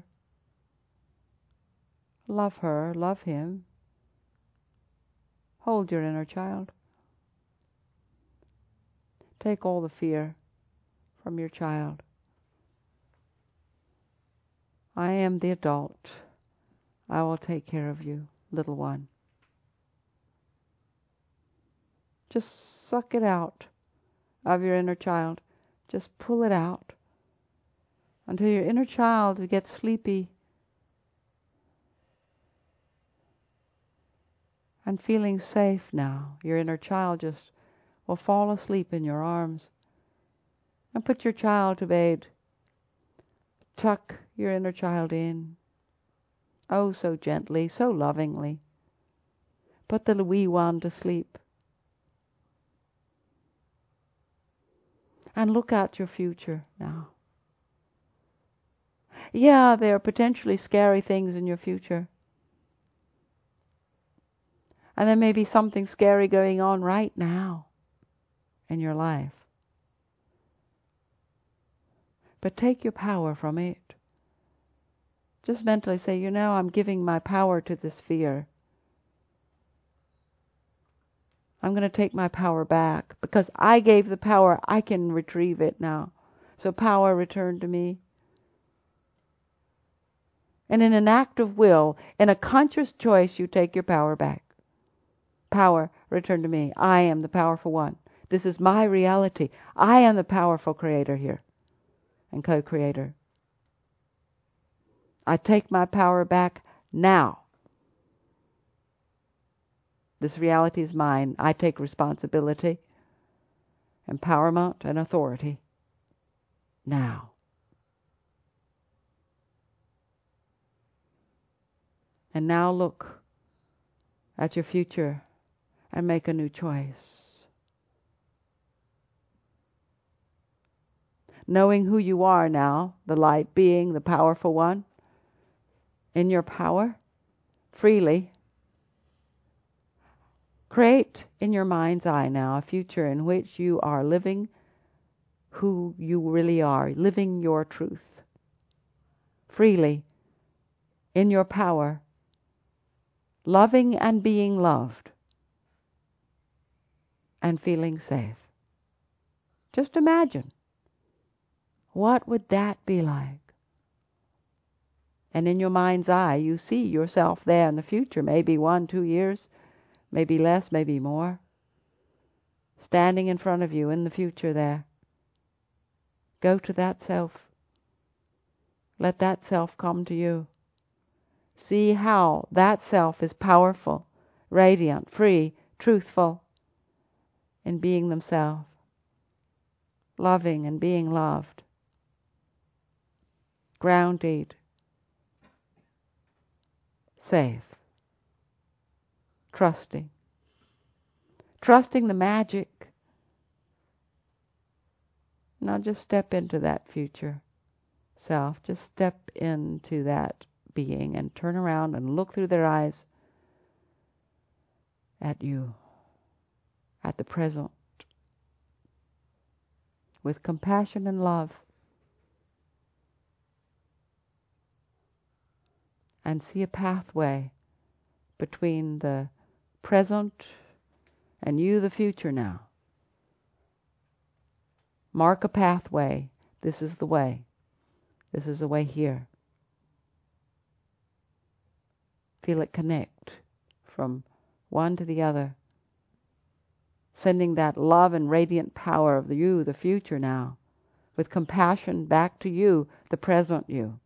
Love her, love him. Hold your inner child. Take all the fear from your child. I am the adult. I will take care of you, little one. Just suck it out of your inner child. Just pull it out until your inner child gets sleepy and feeling safe now. Your inner child just will fall asleep in your arms. And put your child to bed. Tuck your inner child in. Oh, so gently, so lovingly. Put the wee one to sleep. And look at your future now. Yeah, there are potentially scary things in your future. And there may be something scary going on right now in your life. But take your power from it. Just mentally say, you know, I'm giving my power to this fear. I'm going to take my power back. Because I gave the power, I can retrieve it now. So power returned to me. And in an act of will, in a conscious choice, you take your power back. Power returned to me. I am the powerful one. This is my reality. I am the powerful creator here and co-creator. I take my power back now. This reality is mine. I take responsibility, empowerment, and authority now. And now look at your future and make a new choice. Knowing who you are now, the light being, the powerful one, in your power, freely, create in your mind's eye now a future in which you are living who you really are, living your truth. Freely, in your power, loving and being loved, and feeling safe. Just imagine. What would that be like? And in your mind's eye, you see yourself there in the future, maybe one, two years, maybe less, maybe more, standing in front of you in the future there. Go to that self. Let that self come to you. See how that self is powerful, radiant, free, truthful in being themselves, loving and being loved, grounded, safe, trusting, trusting the magic. Now just step into that future self, just step into that being and turn around and look through their eyes at you, at the present, with compassion and love. And see a pathway between the present and you, the future now. Mark a pathway. This is the way. This is the way here. Feel it connect from one to the other. Sending that love and radiant power of the you, the future now, with compassion back to you, the present you.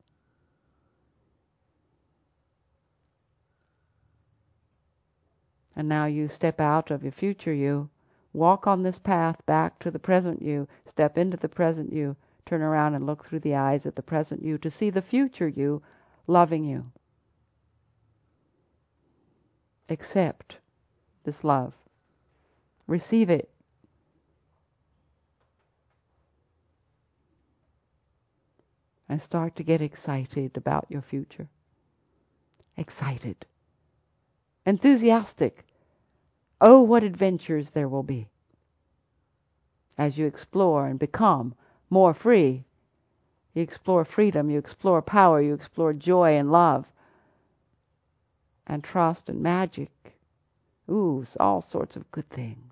And now you step out of your future you, walk on this path back to the present you, step into the present you, turn around and look through the eyes at the present you to see the future you loving you. Accept this love. Receive it. And start to get excited about your future. Excited. Enthusiastic. Oh, what adventures there will be as you explore and become more free. You explore freedom, you explore power, you explore joy and love and trust and magic. Ooh, all sorts of good things.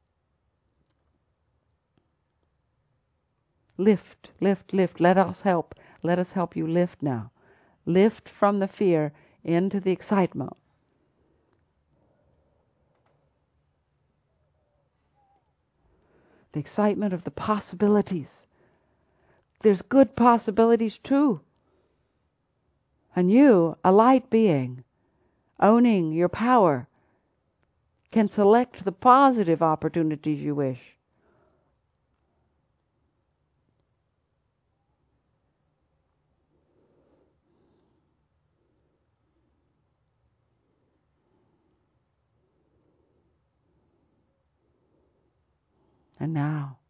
Lift, lift, lift. Let us help. Let us help you lift now. Lift from the fear into the excitement. the excitement of the possibilities. There's good possibilities too. And you, a light being, owning your power, can select the positive opportunities you wish. And now,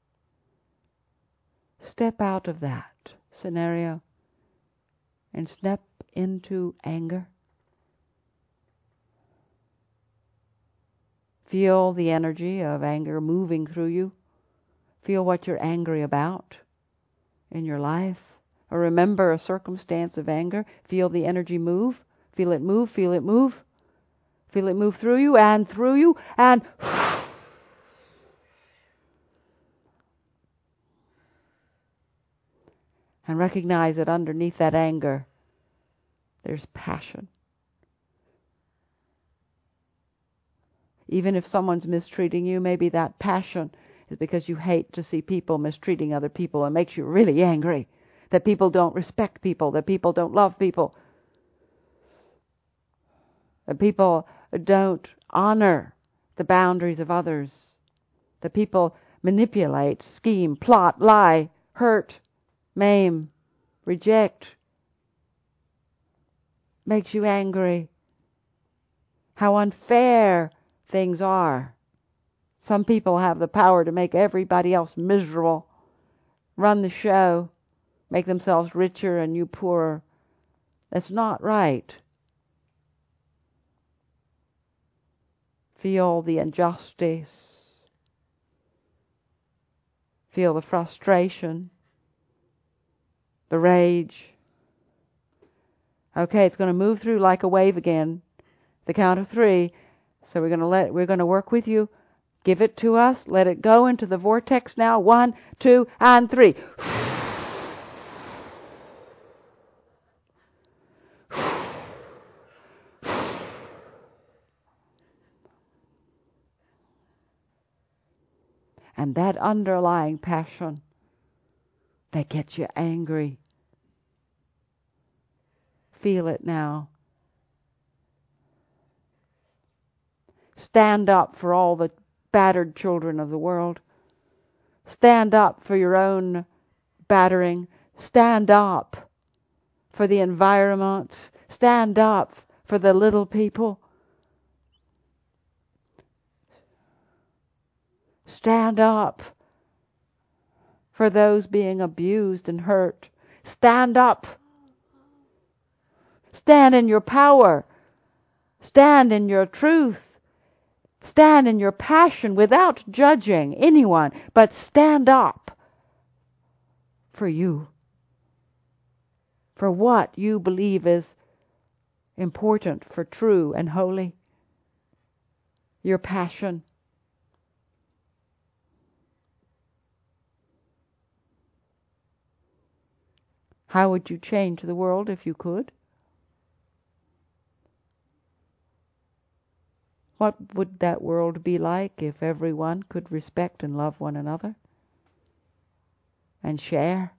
step out of that scenario and step into anger. Feel the energy of anger moving through you. Feel what you're angry about in your life. Or remember a circumstance of anger. Feel the energy move. Feel it move, feel it move. Feel it move through you and through you and... And recognize that underneath that anger, there's passion. Even if someone's mistreating you, maybe that passion is because you hate to see people mistreating other people. It makes you really angry that people don't respect people, that people don't love people, that people don't honor the boundaries of others, that people manipulate, scheme, plot, lie, hurt, maim, reject. Makes you angry. How unfair things are. Some people have the power to make everybody else miserable, run the show, make themselves richer and you poorer. That's not right. Feel the injustice. Feel the frustration, the rage. Okay, it's going to move through like a wave again. The count of three. So we're going to let we're going to work with you. Give it to us. Let it go into the vortex now. One, two, and three. And that underlying passion that gets you angry. Feel it now. Stand up for all the battered children of the world. Stand up for your own battering. Stand up for the environment. Stand up for the little people. Stand up for those being abused and hurt. Stand up. Stand in your power. Stand in your truth. Stand in your passion without judging anyone, but stand up for you. For what you believe is important, for true and holy. Your passion. How would you change the world if you could? What would that world be like if everyone could respect and love one another and share?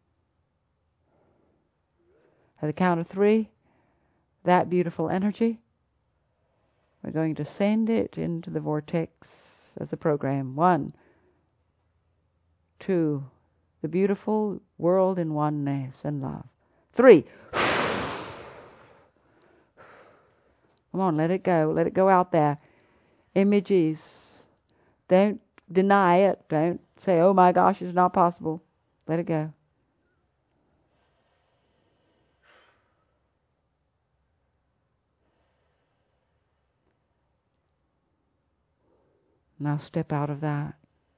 At the count of three, that beautiful energy, we're going to send it into the vortex as a program. One, two, the beautiful world in oneness and love. Three. Come on, let it go. Let it go out there. Images. Don't deny it. Don't say, oh my gosh, it's not possible. Let it go. Now step out of that.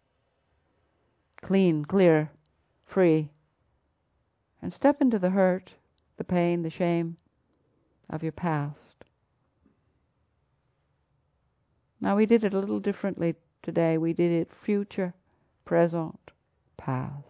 Clean, clear, free. And step into the hurt, the pain, the shame of your past. Now we did it a little differently today. We did it future, present, past.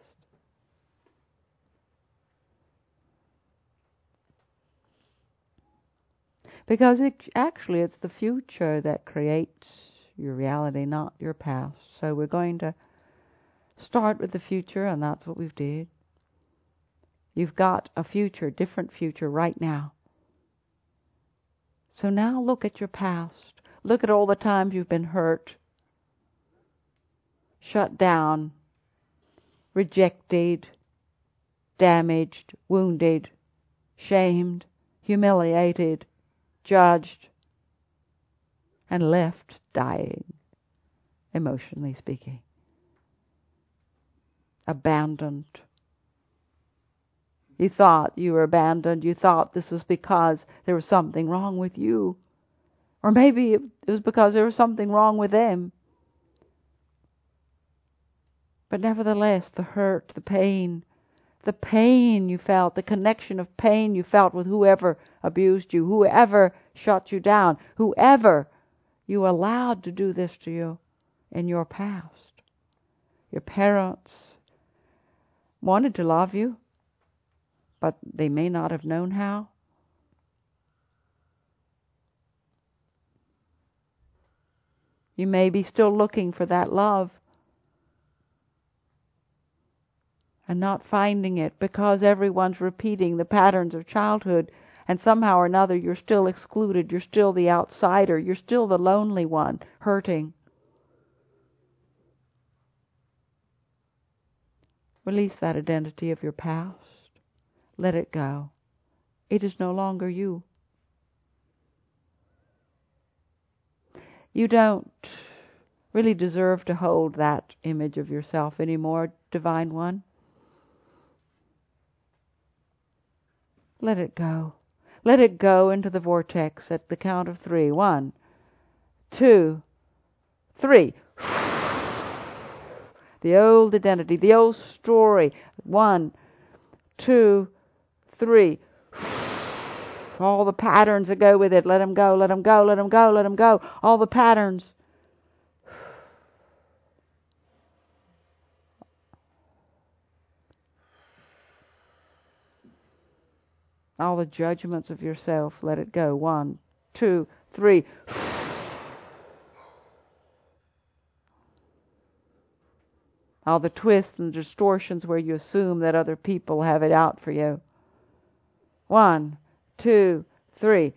Because it, actually it's the future that creates your reality, not your past. So we're going to Start with the future, and that's what we've did. You've got a future, different future right now. So now look at your past. Look at all the times you've been hurt, shut down, rejected, damaged, wounded, shamed, humiliated, judged, and left dying, emotionally speaking. Abandoned. You thought you were abandoned. You thought this was because there was something wrong with you. Or maybe it was because there was something wrong with them. But nevertheless, the hurt, the pain, the pain you felt, the connection of pain you felt with whoever abused you, whoever shut you down, whoever you allowed to do this to you in your past. Your parents wanted to love you, but they may not have known how. You may be still looking for that love and not finding it because everyone's repeating the patterns of childhood, and somehow or another you're still excluded, you're still the outsider, you're still the lonely one, hurting. Release that identity of your past. Let it go. It is no longer you. You don't really deserve to hold that image of yourself anymore, Divine One. Let it go. Let it go into the vortex at the count of three. One, two, three. The old identity, the old story. One, two, three. All the patterns that go with it. Let them go, let them go, let them go, let them go. All the patterns. All the judgments of yourself, let it go. One, two, three. All the twists and distortions where you assume that other people have it out for you. One, two, three.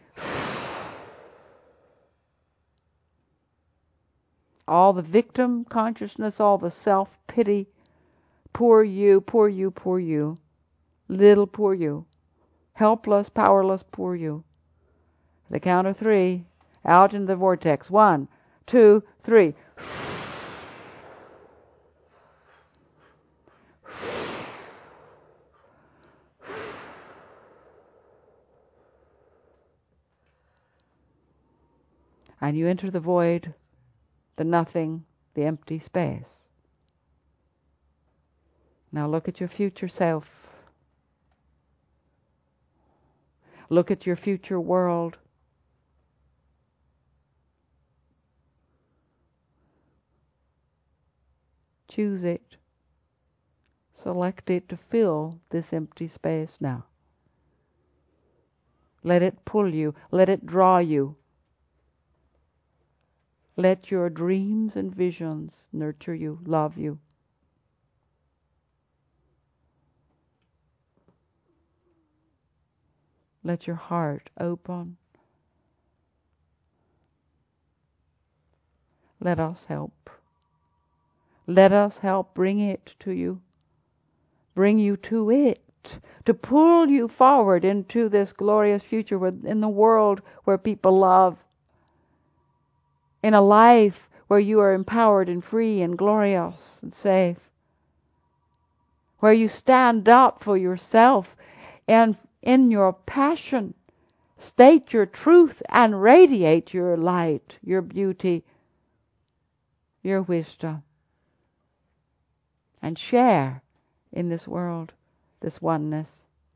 All the victim consciousness, all the self-pity. Poor you, poor you, poor you. Little poor you. Helpless, powerless, poor you. The count of three, out into the vortex. One, two, three. And you enter the void, the nothing, the empty space. Now look at your future self. Look at your future world. Choose it. Select it to fill this empty space now. Let it pull you. Let it draw you. Let your dreams and visions nurture you, love you. Let your heart open. Let us help. Let us help bring it to you. Bring you to it. To pull you forward into this glorious future where, in the world where people love. In a life where you are empowered and free and glorious and safe. Where you stand up for yourself and in your passion state your truth and radiate your light, your beauty, your wisdom. And share in this world, this oneness.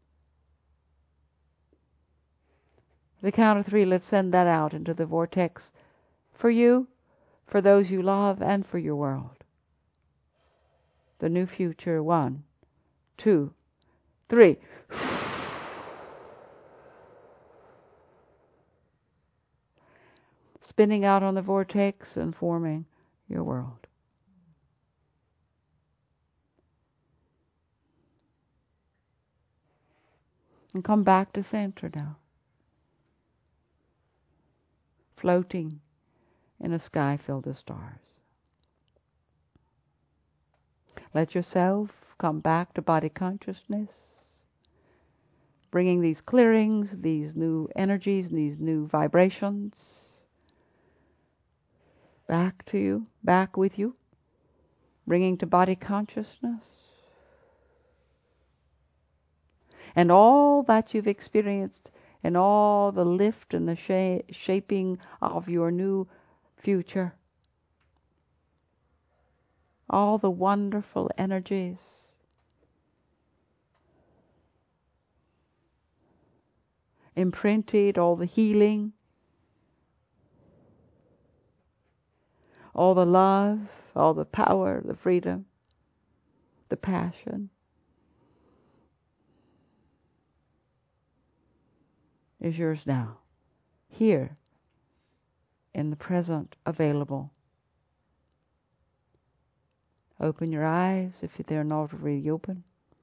The count of three, let's send that out into the vortex for you, for those you love, and for your world. The new future. One, two, three. Spinning out on the vortex and forming your world. And come back to center now. Floating in a sky filled with stars. Let yourself come back to body consciousness, bringing these clearings, these new energies, these new vibrations back to you, back with you, bringing to body consciousness. And all that you've experienced, and all the lift and the sh- shaping of your new future, all the wonderful energies, imprinted, all the healing, all the love, all the power, the freedom, the passion, is yours now, here, in the present, available. Open your eyes if they're not already open.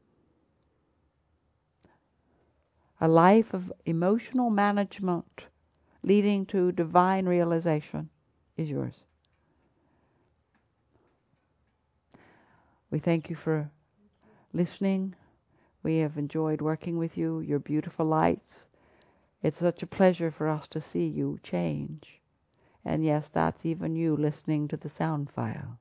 A life of emotional management leading to divine realization is yours. We thank you for listening. We have enjoyed working with you, your beautiful lights. It's such a pleasure for us to see you change. And yes, that's even you listening to the sound file.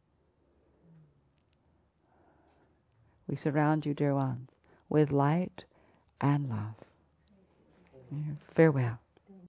We surround you, dear ones, with light and love. Farewell.